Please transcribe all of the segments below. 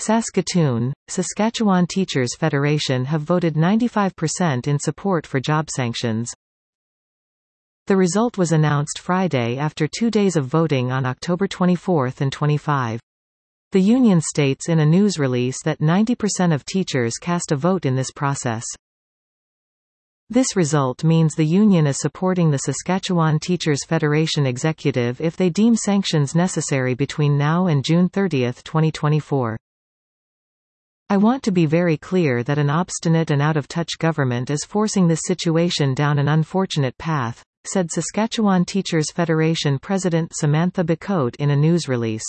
Saskatoon, Saskatchewan Teachers Federation have voted 95% in support for job sanctions. The result was announced Friday after 2 days of voting on October 24 and 25. The union states in a news release that 90% of teachers cast a vote in this process. This result means the union is supporting the Saskatchewan Teachers Federation executive if they deem sanctions necessary between now and June 30, 2024. I want to be very clear that an obstinate and out-of-touch government is forcing this situation down an unfortunate path, said Saskatchewan Teachers Federation President Samantha Bacote in a news release.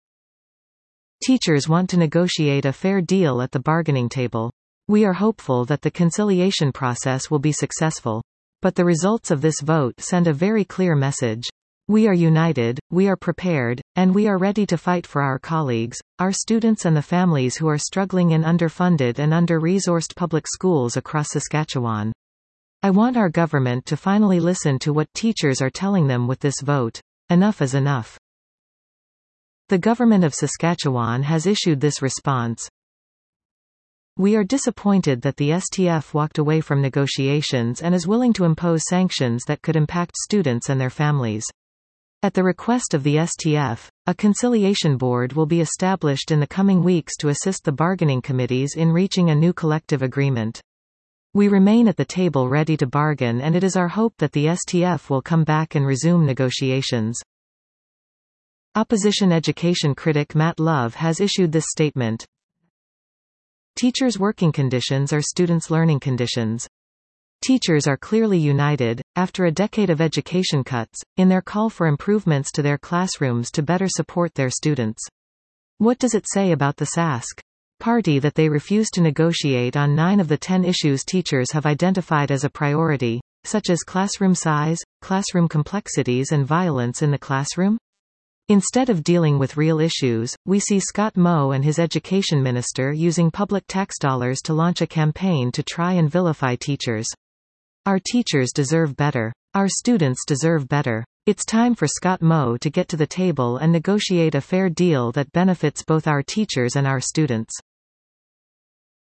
Teachers want to negotiate a fair deal at the bargaining table. We are hopeful that the conciliation process will be successful. But the results of this vote send a very clear message. We are united, we are prepared, and we are ready to fight for our colleagues, our students and the families who are struggling in underfunded and under-resourced public schools across Saskatchewan. I want our government to finally listen to what teachers are telling them with this vote. Enough is enough. The government of Saskatchewan has issued this response. We are disappointed that the STF walked away from negotiations and is willing to impose sanctions that could impact students and their families. At the request of the STF, a conciliation board will be established in the coming weeks to assist the bargaining committees in reaching a new collective agreement. We remain at the table ready to bargain, and it is our hope that the STF will come back and resume negotiations. Opposition education critic Matt Love has issued this statement. Teachers' working conditions are students' learning conditions. Teachers are clearly united, after a decade of education cuts, in their call for improvements to their classrooms to better support their students. What does it say about the Sask Party that they refuse to negotiate on 9 of the 10 issues teachers have identified as a priority, such as classroom size, classroom complexities and violence in the classroom? Instead of dealing with real issues, we see Scott Moe and his education minister using public tax dollars to launch a campaign to try and vilify teachers. Our teachers deserve better. Our students deserve better. It's time for Scott Moe to get to the table and negotiate a fair deal that benefits both our teachers and our students.